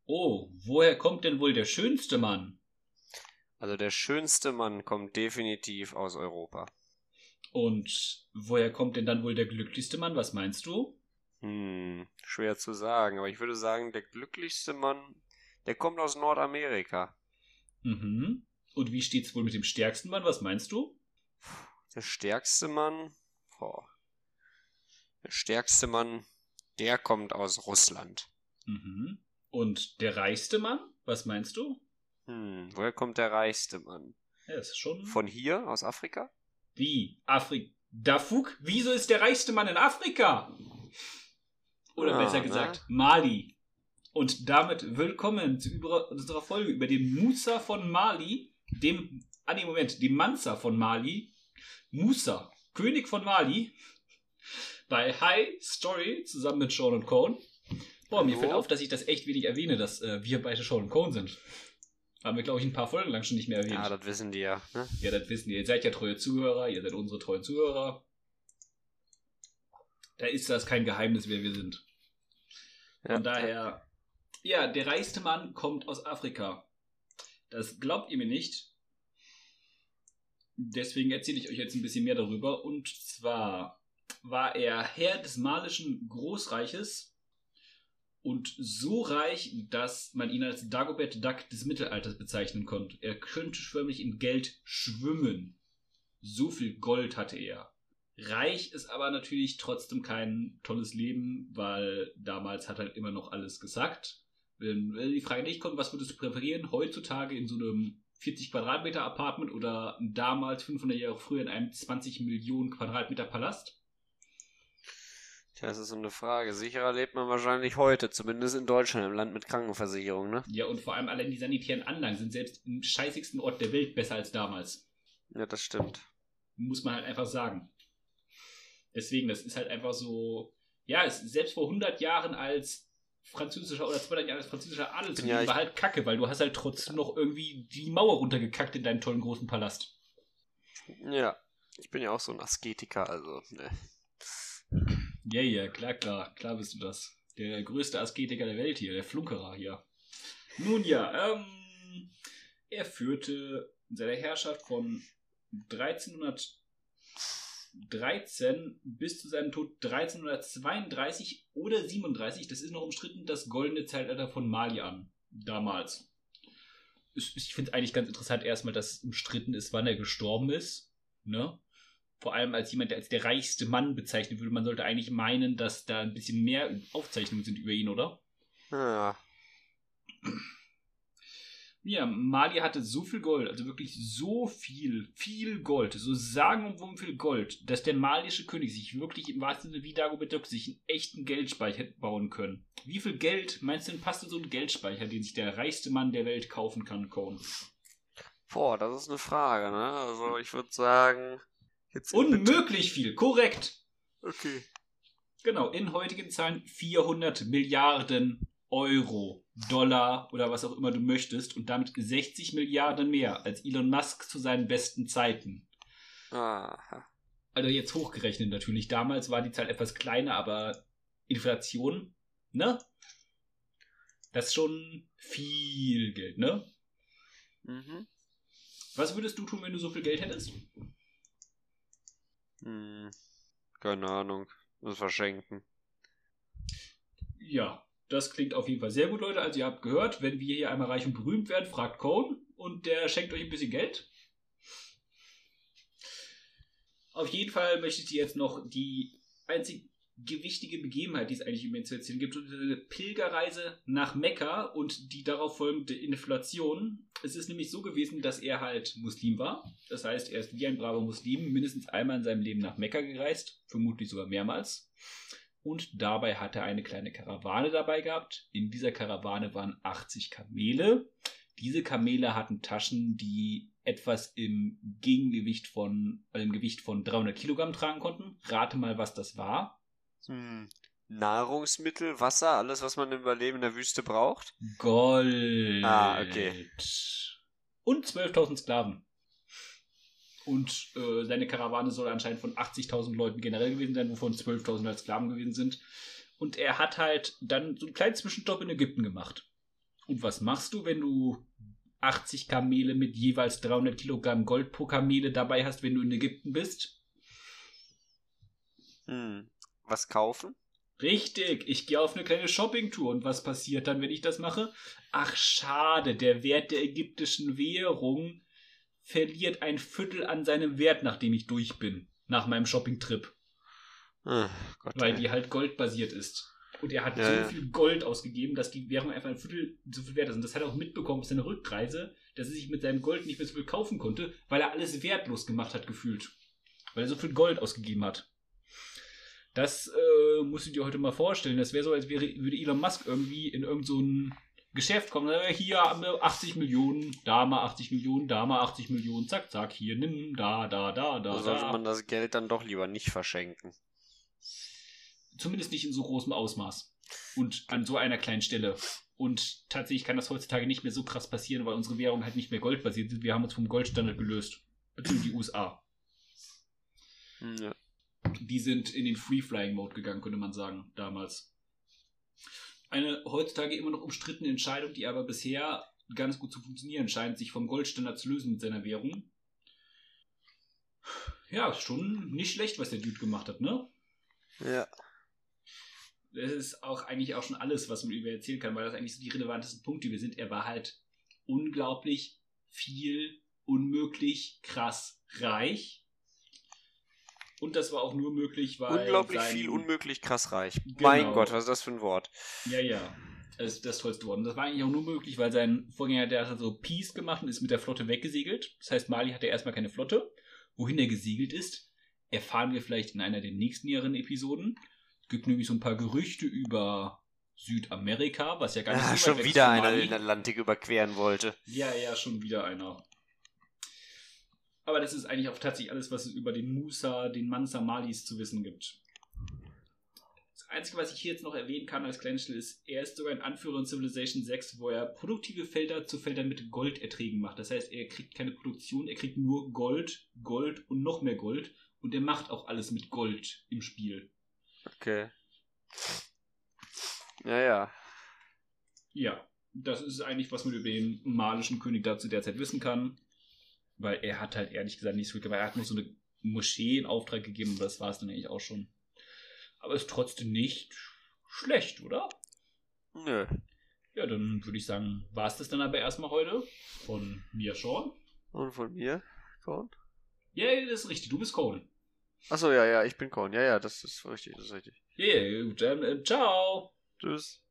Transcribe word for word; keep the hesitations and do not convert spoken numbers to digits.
Oh, woher kommt denn wohl der schönste Mann? Also der schönste Mann kommt definitiv aus Europa. Und woher kommt denn dann wohl der glücklichste Mann? Was meinst du? Hm, schwer zu sagen, aber ich würde sagen, der glücklichste Mann, der kommt aus Nordamerika. Mhm. Und wie steht's wohl mit dem stärksten Mann? Was meinst du? Der stärkste Mann, boah, der stärkste Mann, der kommt aus Russland. Mhm. Und der reichste Mann? Was meinst du? Hm, woher kommt der reichste Mann? Ja, das ist schon... Von hier, aus Afrika? Wie? Afrika? Dafuk? Wieso ist der reichste Mann in Afrika? Oder Ah, besser gesagt, ne? Mali. Und damit willkommen zu über, unserer Folge über den Musa von Mali, dem, ah nee, Moment, dem Mansa von Mali, Musa, König von Mali, bei High Story zusammen mit Sean und Cohn. Boah, mir Hallo? fällt auf, dass ich das echt wenig erwähne, dass äh, wir beide Sean und Cohn sind. Haben wir, glaube ich, ein paar Folgen lang schon nicht mehr erwähnt. Ja, das wissen die ja. Ne? Ja, das wissen die. Ihr seid ja treue Zuhörer, ihr seid unsere treuen Zuhörer. Da ist das kein Geheimnis, wer wir sind. Von Ja. daher, ja, der reichste Mann kommt aus Afrika. Das glaubt ihr mir nicht. Deswegen erzähle ich euch jetzt ein bisschen mehr darüber. Und zwar war er Herr des malischen Großreiches und so reich, dass man ihn als Dagobert Duck des Mittelalters bezeichnen konnte. Er könnte förmlich in Geld schwimmen. So viel Gold hatte er. Reich ist aber natürlich trotzdem kein tolles Leben, weil damals hat halt immer noch alles gesackt. Wenn die Frage nicht kommt, was würdest du präferieren, heutzutage in so einem vierzig Quadratmeter Apartment oder damals fünfhundert Jahre früher in einem zwanzig Millionen Quadratmeter Palast? Tja, das ist so eine Frage. Sicherer lebt man wahrscheinlich heute, zumindest in Deutschland, im Land mit Krankenversicherung, ne? Ja, und vor allem allein die sanitären Anlagen sind selbst im scheißigsten Ort der Welt besser als damals. Ja, das stimmt. Muss man halt einfach sagen. Deswegen, das ist halt einfach so, ja, es, selbst vor hundert Jahren als französischer oder zweihundert Jahren als französischer Adel zu Ja, leben, ich- war halt kacke, weil du hast halt trotzdem noch irgendwie die Mauer runtergekackt in deinem tollen großen Palast. Ja, ich bin ja auch so ein Asketiker, also, ne. Ja, ja, klar, klar, klar bist du das. Der größte Asketiker der Welt hier, der Flunkerer hier. Nun ja, ähm, er führte in seiner Herrschaft von dreizehnhundertdreizehn bis zu seinem Tod dreizehnhundertzweiunddreißig oder siebenunddreißig, das ist noch umstritten, das goldene Zeitalter von Mali an. Damals. Ich, ich finde es eigentlich ganz interessant erstmal, dass es umstritten ist, wann er gestorben ist. Ne? Vor allem als jemand, der als der reichste Mann bezeichnet würde. Man sollte eigentlich meinen, dass da ein bisschen mehr Aufzeichnungen sind über ihn, oder? Ja, Ja, Mali hatte so viel Gold, also wirklich so viel, viel Gold, so sagenumwoben viel Gold, dass der malische König sich wirklich im wahrsten Sinne wie Dagobert Duck sich einen echten Geldspeicher hätte bauen können. Wie viel Geld, meinst du denn, passt in so einen Geldspeicher, den sich der reichste Mann der Welt kaufen kann, Cohn? boah, das ist eine Frage, ne? Also, ich würde sagen, jetzt in Unmöglich viel, korrekt. Bet- Okay. Genau, in heutigen Zahlen vierhundert Milliarden Euro, Dollar oder was auch immer du möchtest und damit sechzig Milliarden mehr als Elon Musk zu seinen besten Zeiten. Aha. Also jetzt hochgerechnet natürlich. Damals war die Zahl etwas kleiner, aber Inflation, ne? Das ist schon viel Geld, ne? Mhm. Was würdest du tun, wenn du so viel Geld hättest? Hm. Keine Ahnung. Das verschenken. Ja, das klingt auf jeden Fall sehr gut, Leute. Also ihr habt gehört, wenn wir hier einmal reich und berühmt werden, fragt Cohn und der schenkt euch ein bisschen Geld. Auf jeden Fall möchte ich dir jetzt noch die einzig gewichtige Begebenheit, die es eigentlich über ihn zu erzählen gibt, eine Pilgerreise nach Mekka und die darauf folgende Inflation. Es ist nämlich so gewesen, dass er halt Muslim war. Das heißt, er ist wie ein braver Muslim mindestens einmal in seinem Leben nach Mekka gereist, vermutlich sogar mehrmals. Und dabei hat er eine kleine Karawane dabei gehabt. In dieser Karawane waren achtzig Kamele. Diese Kamele hatten Taschen, die etwas im Gegengewicht von, äh, im Gewicht von dreihundert Kilogramm tragen konnten. Rate mal, was das war. Hm. Nahrungsmittel, Wasser, alles, was man im Überleben in der Wüste braucht. Gold. Ah, okay. Und zwölftausend Sklaven. Und äh, seine Karawane soll anscheinend von achtzigtausend Leuten generell gewesen sein, wovon zwölftausend als Sklaven gewesen sind. Und er hat halt dann so einen kleinen Zwischenstopp in Ägypten gemacht. Und was machst du, wenn du achtzig Kamele mit jeweils dreihundert Kilogramm Gold pro Kamele dabei hast, wenn du in Ägypten bist? Hm. Was kaufen? Richtig, ich gehe auf eine kleine Shoppingtour. Und was passiert dann, wenn ich das mache? Ach, schade, der Wert der ägyptischen Währung verliert ein Viertel an seinem Wert, nachdem ich durch bin. Nach meinem Shoppingtrip. Oh, Gott, weil ey. die halt goldbasiert ist. Und er hat Ja, so ja. viel Gold ausgegeben, dass die Währung einfach ein Viertel so viel wert ist. Und das hat er auch mitbekommen auf seiner Rückreise, dass er sich mit seinem Gold nicht mehr so viel kaufen konnte, weil er alles wertlos gemacht hat, gefühlt. Weil er so viel Gold ausgegeben hat. Das äh, musst du dir heute mal vorstellen. Das wäre so, als wäre, würde Elon Musk irgendwie in irgend so ein Geschäft kommen. Äh, Hier haben wir achtzig Millionen, da mal achtzig Millionen, da mal achtzig Millionen, zack, zack, hier, nimm, da, da, da, da, Da sollte da. man das Geld dann doch lieber nicht verschenken. Zumindest nicht in so großem Ausmaß. Und an so einer kleinen Stelle. Und tatsächlich kann das heutzutage nicht mehr so krass passieren, weil unsere Währung halt nicht mehr goldbasiert ist. Wir haben uns vom Goldstandard gelöst. Beziehungsweise die U S A. Hm, ja. Die sind in den Free-Flying-Mode gegangen, könnte man sagen, damals. Eine heutzutage immer noch umstrittene Entscheidung, die aber bisher ganz gut zu funktionieren scheint, sich vom Goldstandard zu lösen mit seiner Währung. Ja, ist schon nicht schlecht, was der Dude gemacht hat, ne? Ja. Das ist auch eigentlich auch schon alles, was man über ihn erzählen kann, weil das eigentlich so die relevantesten Punkte, die wir sind. Er war halt unglaublich viel, unmöglich, krass reich. Und das war auch nur möglich, weil Unglaublich sein... viel, unmöglich krass reich. Genau. Mein Gott, was ist das für ein Wort? Ja, ja. Das ist das tollste Wort. Und das war eigentlich auch nur möglich, weil sein Vorgänger, der hat so Peace gemacht und ist mit der Flotte weggesegelt. Das heißt, Mali hatte erstmal keine Flotte. Wohin er gesegelt ist, erfahren wir vielleicht in einer der nächsten näheren Episoden. Es gibt nämlich so ein paar Gerüchte über Südamerika, was ja gar nicht Ah, so weit schon weg ist wieder von einer Mali. den Atlantik überqueren wollte. Ja, ja, schon wieder einer. Aber das ist eigentlich auch tatsächlich alles, was es über den Musa, den Mansa Malis zu wissen gibt. Das Einzige, was ich hier jetzt noch erwähnen kann als kleine Stelle ist, er ist sogar ein Anführer in Civilization sechs, wo er produktive Felder zu Feldern mit Golderträgen macht. Das heißt, er kriegt keine Produktion, er kriegt nur Gold, Gold und noch mehr Gold. Und er macht auch alles mit Gold im Spiel. Okay. Ja, ja. Ja, das ist eigentlich, was man über den malischen König da zu der Zeit wissen kann. Weil er hat halt ehrlich gesagt nicht so viel gemacht. Er hat nur so eine Moschee in Auftrag gegeben, aber das war es dann eigentlich auch schon. Aber ist trotzdem nicht schlecht, oder? Nö. Ja, dann würde ich sagen, war es das dann aber erstmal heute. Von mir, Sean. Und von mir? Cohen? Ja, yeah, das ist richtig. Du bist Cohen. Achso, ja, ja, ich bin Cohen. Ja, ja, das ist richtig, das ist richtig. Ja, yeah, gut, dann äh, ciao. Tschüss.